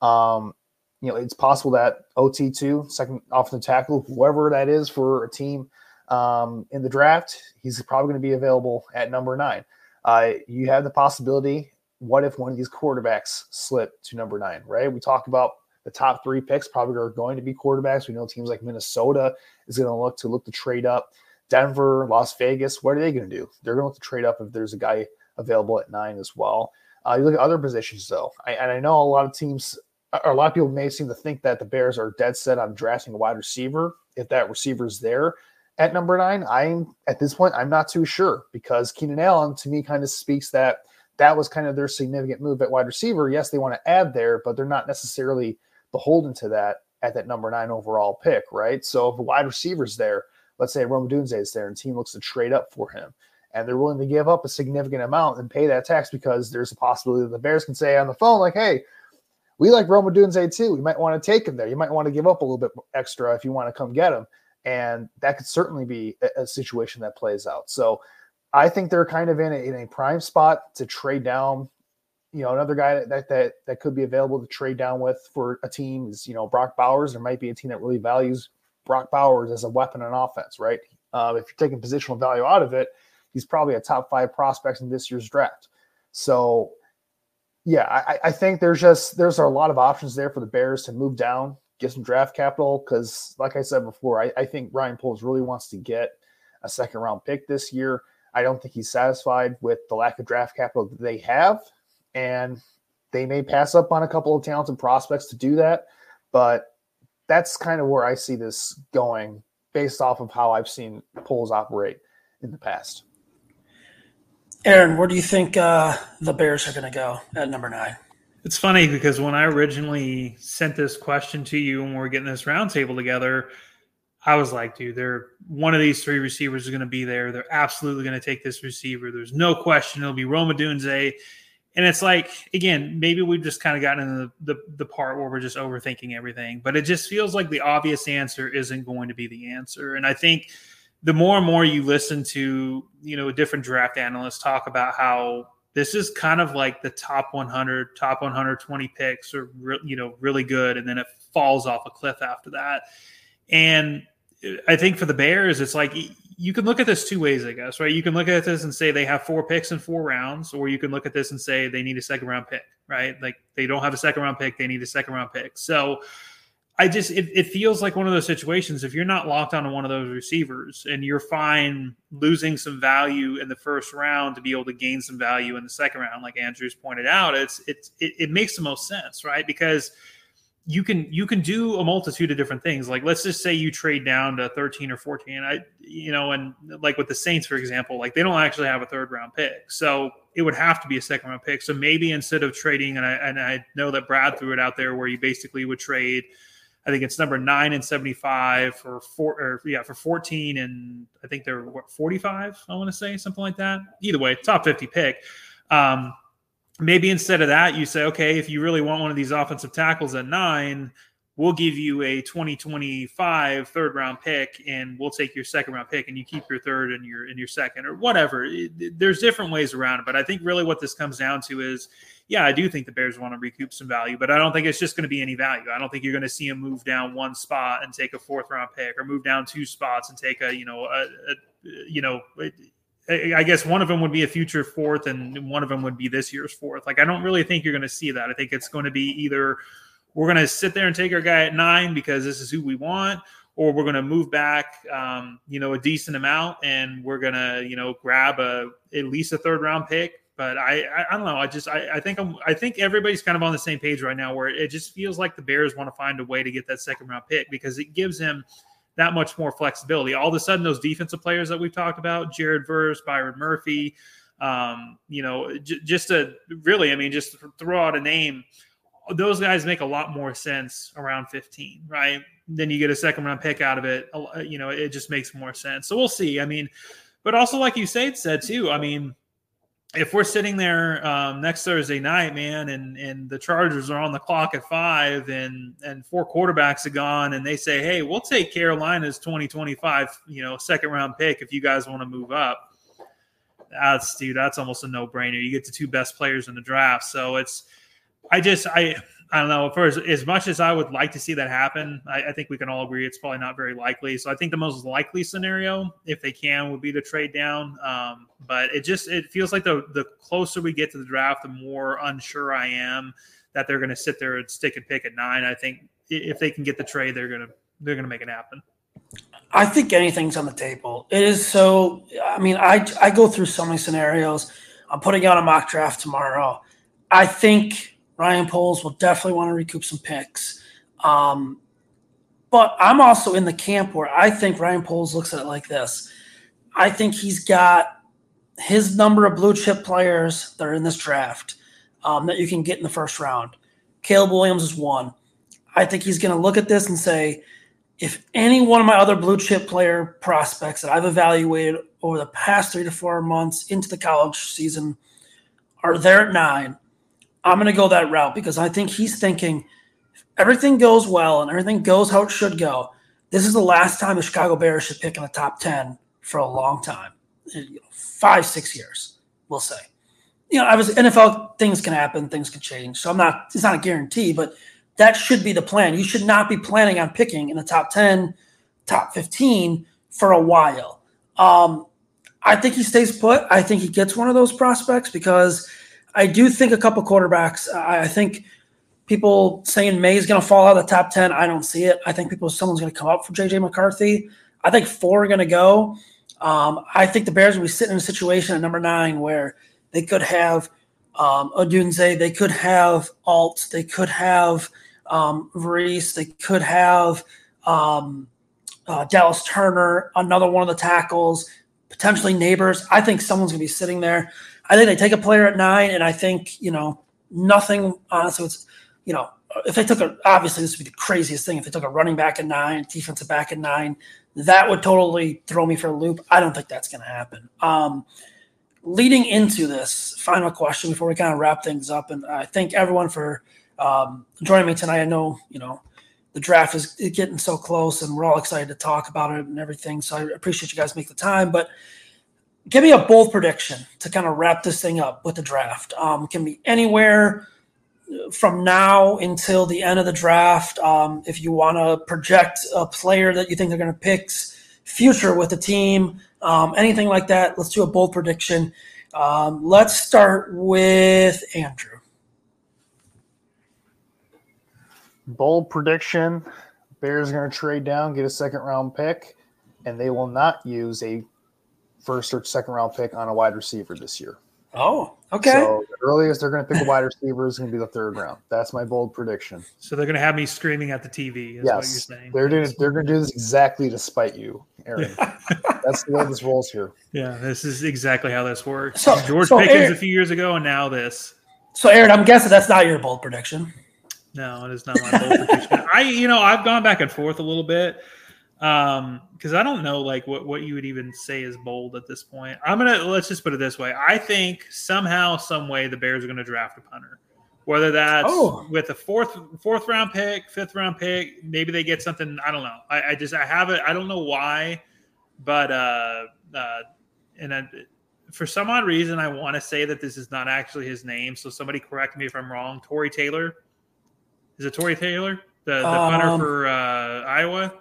[SPEAKER 7] it's possible that OT2, second offensive tackle, whoever that is for a team in the draft, he's probably going to be available at number 9. You have the possibility, what if one of these quarterbacks slip to number 9, right? We talk about the top 3 picks probably are going to be quarterbacks. We know teams like Minnesota is going to look to trade up. Denver, Las Vegas, what are they going to do? They're going to look to trade up if there's a guy available at 9 as well. You look at other positions, though. I know a lot of teams, or a lot of people may seem to think that the Bears are dead set on drafting a wide receiver if that receiver's there at number 9. At this point, I'm not too sure, because Keenan Allen, to me, kind of speaks that was kind of their significant move at wide receiver. Yes, they want to add there, but they're not necessarily beholden to that at that number 9 overall pick, right? So if a wide receiver's there, let's say Rome Odunze is there and the team looks to trade up for him, and they're willing to give up a significant amount and pay that tax, because there's a possibility that the Bears can say on the phone, like, hey, we like Rome Odunze too. We might want to take him there. You might want to give up a little bit extra if you want to come get him. And that could certainly be a situation that plays out. So I think they're kind of in a prime spot to trade down. Another guy that could be available to trade down with for a team is, Brock Bowers. There might be a team that really values Brock Bowers as a weapon on offense, right? If you're taking positional value out of it, he's probably a top 5 prospect in this year's draft. So, yeah, I think there's a lot of options there for the Bears to move down, get some draft capital, because, like I said before, I think Ryan Poles really wants to get a second-round pick this year. I don't think he's satisfied with the lack of draft capital that they have, and they may pass up on a couple of talented prospects to do that, but that's kind of where I see this going based off of how I've seen Poles operate in the past.
[SPEAKER 4] Aaron, where do you think the Bears are going to go at number 9?
[SPEAKER 5] It's funny because when I originally sent this question to you when we were getting this roundtable together, I was like, dude, one of these 3 receivers is going to be there. They're absolutely going to take this receiver. There's no question it'll be Rome Odunze. And it's like, again, maybe we've just kind of gotten into the part where we're just overthinking everything. But it just feels like the obvious answer isn't going to be the answer. And I think the more and more you listen to, different draft analysts talk about how this is kind of like the top 100, top 120 picks are, really good. And then it falls off a cliff after that. And I think for the Bears, it's like you can look at this 2 ways, I guess, right? You can look at this and say they have 4 picks in 4 rounds, or you can look at this and say they need a second-round pick, right? Like they don't have a second-round pick, they need a second-round pick. So it feels like one of those situations, if you're not locked onto one of those receivers and you're fine losing some value in the first round to be able to gain some value in the second round, like Andrew's pointed out, it makes the most sense, right? Because you can do a multitude of different things. Like, let's just say you trade down to 13 or 14. And like with the Saints, for example, like they don't actually have a 3rd round pick. So it would have to be a 2nd round pick. So maybe instead of trading, and I know that Brad threw it out there where you basically would trade, I think it's number 9 and 75 for 14. And I think they're 45, I want to say, something like that. Either way, top 50 pick. Maybe instead of that, you say, okay, if you really want one of these offensive tackles at 9, we'll give you a 2025 3rd round pick, and we'll take your 2nd round pick, and you keep your 3rd and your 2nd, or whatever. There's different ways around it, but I think really what this comes down to is, yeah, I do think the Bears want to recoup some value, but I don't think it's just going to be any value. I don't think you're going to see them move down 1 spot and take a 4th round pick, or move down 2 spots and take I guess one of them would be a future 4th and one of them would be this year's 4th. Like, I don't really think you're going to see that. I think it's going to be either we're going to sit there and take our guy at 9 because this is who we want, or we're going to move back, a decent amount, and we're going to, grab at least a 3rd round pick. But I don't know. I think everybody's kind of on the same page right now, where it just feels like the Bears want to find a way to get that 2nd round pick because it gives them that much more flexibility. All of a sudden, those defensive players that we've talked about, Jared Verse, Byron Murphy, just to throw out a name, those guys make a lot more sense around 15, right? Then you get a 2nd round pick out of it. It just makes more sense. So we'll see. I mean, but also like you said too, I mean, if we're sitting there next Thursday night, man, and the Chargers are on the clock at 5 and 4 quarterbacks are gone, and they say, hey, we'll take Carolina's 2025, second round pick if you guys want to move up. That's almost a no-brainer. You get the 2 best players in the draft. So I don't know. For as much as I would like to see that happen, I think we can all agree it's probably not very likely. So I think the most likely scenario, if they can, would be to trade down. But it feels like the closer we get to the draft, the more unsure I am that they're going to sit there and stick and pick at 9. I think if they can get the trade, they're going to make it happen.
[SPEAKER 4] I think anything's on the table. It is so. I mean, I go through so many scenarios. I'm putting out a mock draft tomorrow. I think Ryan Poles will definitely want to recoup some picks. But I'm also in the camp where I think Ryan Poles looks at it like this. I think he's got his number of blue chip players that are in this draft that you can get in the first round. Caleb Williams is one. I think he's going to look at this and say, if any one of my other blue chip player prospects that I've evaluated over the past 3 to 4 months into the college season are there at 9, I'm going to go that route because I think he's thinking if everything goes well and everything goes how it should go, this is the last time the Chicago Bears should pick in the top 10 for a long time, 5-6 years, we'll say. Obviously NFL things can happen, things can change. So it's not a guarantee, but that should be the plan. You should not be planning on picking in the top 10, top 15 for a while. I think he stays put. I think he gets one of those prospects because I do think a couple quarterbacks. I think people saying May is going to fall out of the top 10. I don't see it. I think someone's going to come up for J.J. McCarthy. I think 4 are going to go. I think the Bears will be sitting in a situation at number 9 where they could have Odunze, they could have Alt, they could have Reese, they could have Dallas Turner, another one of the tackles, potentially Neighbors. I think someone's going to be sitting there. I think they take a player at 9, and I think, nothing, honestly, it's, if they took obviously this would be the craziest thing, if they took a running back at 9, defensive back at 9, that would totally throw me for a loop. I don't think that's going to happen. Leading into this, final question before we kind of wrap things up, and I thank everyone for joining me tonight. I know, the draft is getting so close, and we're all excited to talk about it and everything, so I appreciate you guys making the time, but give me a bold prediction to kind of wrap this thing up with the draft. Can be anywhere from now until the end of the draft. If you want to project a player that you think they're going to pick, future with the team, anything like that, let's do a bold prediction. Let's start with Andrew.
[SPEAKER 7] Bold prediction, Bears are going to trade down, get a second-round pick, and they will not use a first or second-round pick on a wide receiver this year.
[SPEAKER 4] Oh, okay.
[SPEAKER 7] So the earliest they're going to pick a wide receiver is going to be the 3rd round. That's my bold prediction.
[SPEAKER 5] So they're going to have me screaming at the TV is what you're saying.
[SPEAKER 7] They're going to do this exactly to spite you, Aaron. That's the way this rolls here.
[SPEAKER 5] Yeah, this is exactly how this works.
[SPEAKER 4] So
[SPEAKER 5] George Pickens
[SPEAKER 4] Aaron,
[SPEAKER 5] a few years ago, and now this.
[SPEAKER 4] So, Aaron, I'm guessing that's not your bold prediction.
[SPEAKER 5] No, it is not my bold prediction. I've gone back and forth a little bit because I don't know like what you would even say is bold at this point. Let's just put it this way. I think somehow, some way, the Bears are going to draft a punter. Whether that's with a fourth round pick, 5th round pick, maybe they get something. I don't know. I have it. I don't know why, but for some odd reason, I want to say that this is not actually his name. So somebody correct me if I'm wrong. Tory Taylor. Is it Tory Taylor, the punter for Iowa?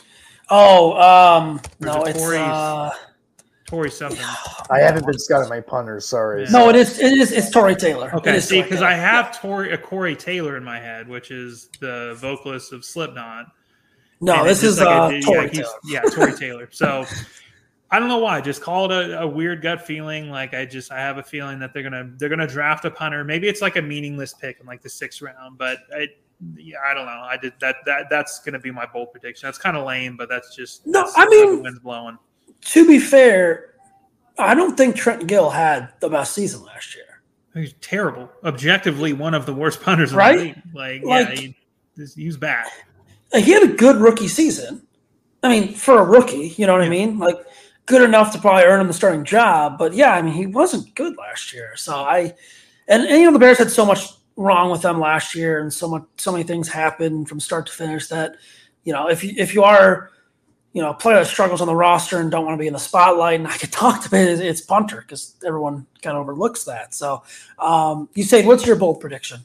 [SPEAKER 4] No, it's
[SPEAKER 5] Tory something.
[SPEAKER 7] I haven't been scouting my punters. Sorry.
[SPEAKER 4] Yeah. No, it's Tory Taylor.
[SPEAKER 5] Okay, see, because I have Corey Taylor in my head, which is the vocalist of Slipknot.
[SPEAKER 4] No, this is Tory Taylor.
[SPEAKER 5] Yeah, Tory Taylor. So I don't know why. Just call it a weird gut feeling. Like I have a feeling that they're gonna draft a punter. Maybe it's like a meaningless pick in like the 6th round, but I don't know. That's gonna be my bold prediction. That's kind of lame, but that's just the wind's blowing.
[SPEAKER 4] To be fair, I don't think Trent Gill had the best season last year.
[SPEAKER 5] He's terrible. Objectively, one of the worst punters in
[SPEAKER 4] right?
[SPEAKER 5] the league. He's bad.
[SPEAKER 4] He had a good rookie season. I mean, for a rookie, you know what I mean? Like, good enough to probably earn him the starting job. But yeah, I mean, he wasn't good last year. So the Bears had so much wrong with them last year, and so many things happened from start to finish that, if you are, a player that struggles on the roster and don't want to be in the spotlight, and I could talk to it's punter, because everyone kind of overlooks that. So you say, what's your bold prediction?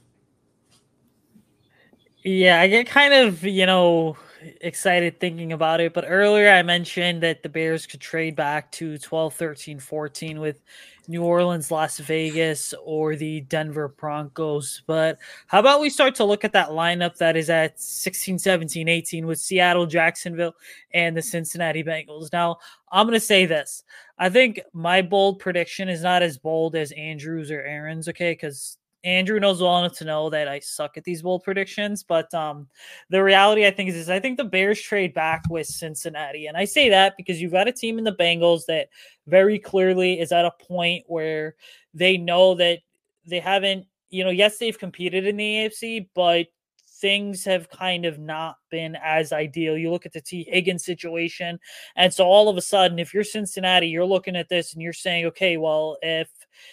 [SPEAKER 6] Yeah, I get kind of, excited thinking about it. But earlier I mentioned that the Bears could trade back to 12, 13, 14 with New Orleans, Las Vegas, or the Denver Broncos. But how about we start to look at that lineup that is at 16, 17, 18 with Seattle, Jacksonville, and the Cincinnati Bengals. Now, I'm going to say this. I think my bold prediction is not as bold as Andrew's or Aaron's, okay? Because Andrew knows well enough to know that I suck at these bold predictions, but the reality I think is I think the Bears trade back with Cincinnati. And I say that because you've got a team in the Bengals that very clearly is at a point where they know that they haven't, yes, they've competed in the AFC, but things have kind of not been as ideal. You look at the T. Higgins situation, and so all of a sudden, if you're Cincinnati, you're looking at this and you're saying, okay, well, if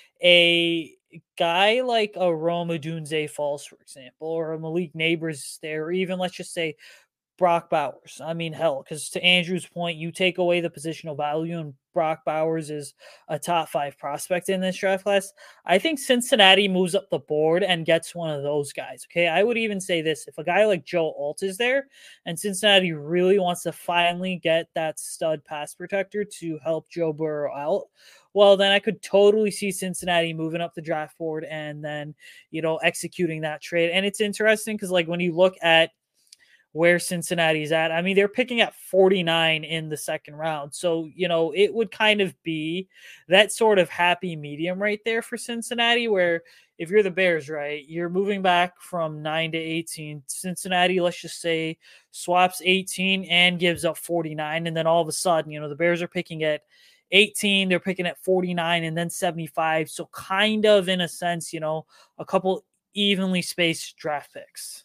[SPEAKER 6] a guy like a Rome Odunze falls, for example, or a Malik Neighbors there, or even let's just say Brock Bowers. I mean, hell, because to Andrew's point, you take away the positional value, and Brock Bowers is a top 5 prospect in this draft class. I think Cincinnati moves up the board and gets one of those guys. Okay, I would even say this: if a guy like Joe Alt is there, and Cincinnati really wants to finally get that stud pass protector to help Joe Burrow out, well, then I could totally see Cincinnati moving up the draft board and then, executing that trade. And it's interesting because, like, when you look at where Cincinnati's at, I mean, they're picking at 49 in the second round. So, it would kind of be that sort of happy medium right there for Cincinnati, where if you're the Bears, right, you're moving back from 9 to 18. Cincinnati, let's just say, swaps 18 and gives up 49. And then all of a sudden, the Bears are picking at 18, they're picking at 49 and then 75. So kind of in a sense, a couple evenly spaced draft picks.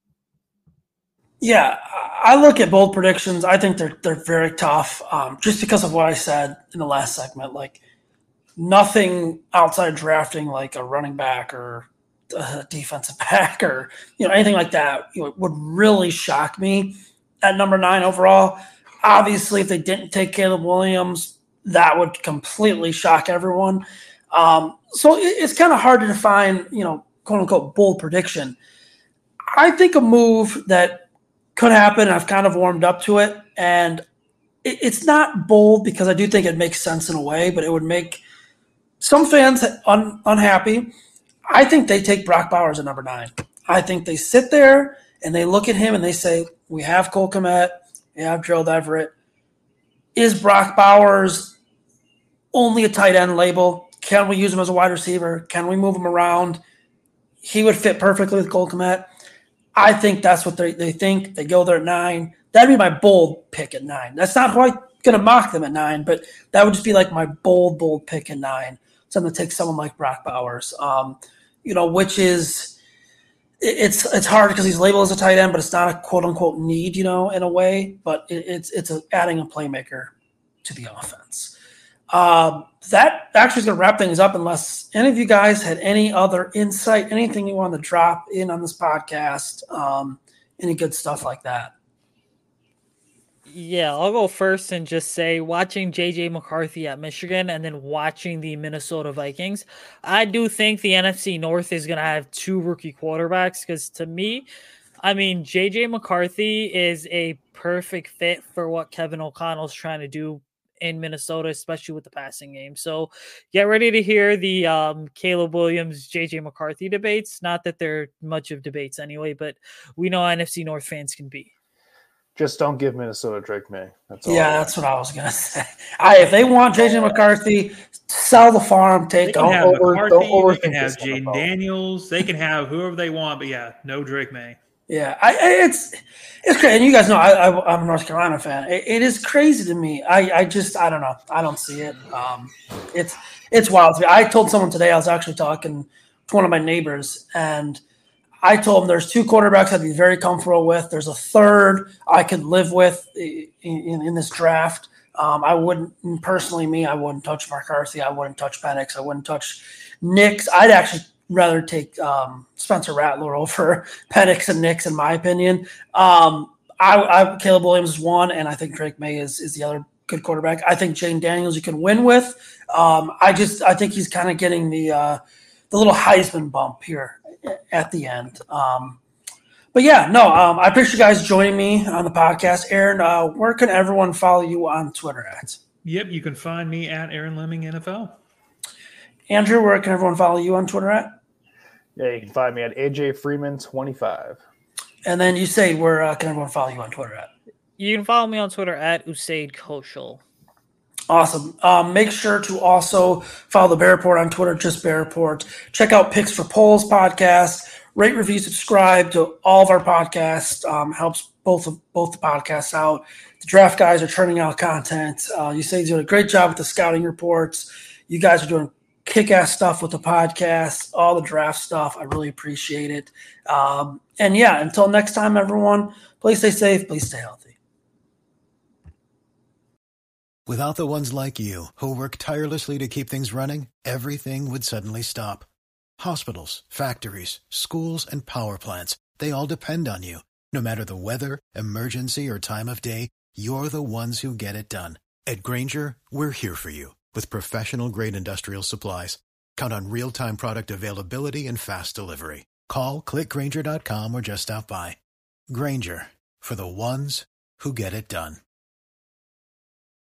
[SPEAKER 4] Yeah, I look at bold predictions. I think they're very tough, just because of what I said in the last segment. Like, nothing outside drafting, like a running back or a defensive back or anything like that, would really shock me at number 9 overall. Obviously, if they didn't take Caleb Williams, that would completely shock everyone. So it's kind of hard to define, quote unquote, bold prediction. I think a move that could happen, and I've kind of warmed up to it, and it's not bold because I do think it makes sense in a way, but it would make some fans unhappy. I think they take Brock Bowers at number 9. I think they sit there and they look at him and they say, we have Cole Kmet, we have Gerald Everett. Is Brock Bowers only a tight end label? Can we use him as a wide receiver? Can we move him around? He would fit perfectly with Cole Kmet. I think that's what they think. They go there at 9. That'd be my bold pick at 9. That's not who I'm going to mock them at 9, but that would just be like my bold pick at 9. So I'm going to take someone like Brock Bowers, which is it's hard because he's labeled as a tight end, but it's not a quote unquote need, in a way. But it's adding a playmaker to the offense. That actually is going to wrap things up, unless any of you guys had any other insight, anything you wanted to drop in on this podcast, any good stuff like that.
[SPEAKER 6] Yeah, I'll go first and just say, watching J.J. McCarthy at Michigan and then watching the Minnesota Vikings, I do think the NFC North is going to have 2 rookie quarterbacks, because to me, I mean, J.J. McCarthy is a perfect fit for what Kevin O'Connell's trying to do in Minnesota, especially with the passing game. So get ready to hear the Caleb Williams, JJ McCarthy debates. Not that they're much of debates anyway, but we know NFC North fans can be.
[SPEAKER 7] Just don't give Minnesota Drake May.
[SPEAKER 4] That's all. Yeah, that's what I was going to say. If they want JJ McCarthy, sell the farm, take
[SPEAKER 5] don't
[SPEAKER 4] overthink.
[SPEAKER 5] They can have Jaden Daniels. They can have whoever they want, but yeah, no Drake May.
[SPEAKER 4] Yeah, it's crazy. And you guys know I'm a North Carolina fan. It is crazy to me. I don't know. I don't see it. It's wild to me. I told someone today, I was actually talking to one of my neighbors, and I told him there's 2 quarterbacks I'd be very comfortable with. There's a third I could live with in this draft. I wouldn't I wouldn't touch McCarthy. I wouldn't touch Penix. I wouldn't touch Nix. I'd actually rather take Spencer Rattler over Penix and Nix, in my opinion. Caleb Williams is one, and I think Drake May is the other good quarterback. I think Jane Daniels you can win with. I think he's kind of getting the little Heisman bump here at the end. But yeah, no, I appreciate you guys joining me on the podcast. Aaron, where can everyone follow you on Twitter at?
[SPEAKER 5] Yep, you can find me at Aaron Lemming NFL.
[SPEAKER 4] Andrew, where can everyone follow you on Twitter at?
[SPEAKER 7] Yeah, you can find me at AJ Freeman 25.
[SPEAKER 4] And then you say, where can everyone follow you on Twitter at?
[SPEAKER 6] You can follow me on Twitter at Usaid Koshal.
[SPEAKER 4] Awesome. Make sure to also follow the Bear Report on Twitter, just Bear Report. Check out Picks for Polls podcast. Rate, review, subscribe to all of our podcasts. Helps both the podcasts out. The draft guys are churning out content. Usaid's doing a great job with the scouting reports. You guys are doing kick-ass stuff with the podcast, all the draft stuff. I really appreciate it. And yeah, until next time, everyone, please stay safe, please stay healthy.
[SPEAKER 8] Without the ones like you, who work tirelessly to keep things running, everything would suddenly stop. Hospitals, factories, schools, and power plants, they all depend on you. No matter the weather, emergency, or time of day, you're the ones who get it done. At Grainger, we're here for you with professional-grade industrial supplies. Count on real-time product availability and fast delivery. Call, click Grainger.com, or just stop by. Grainger, for the ones who get it done.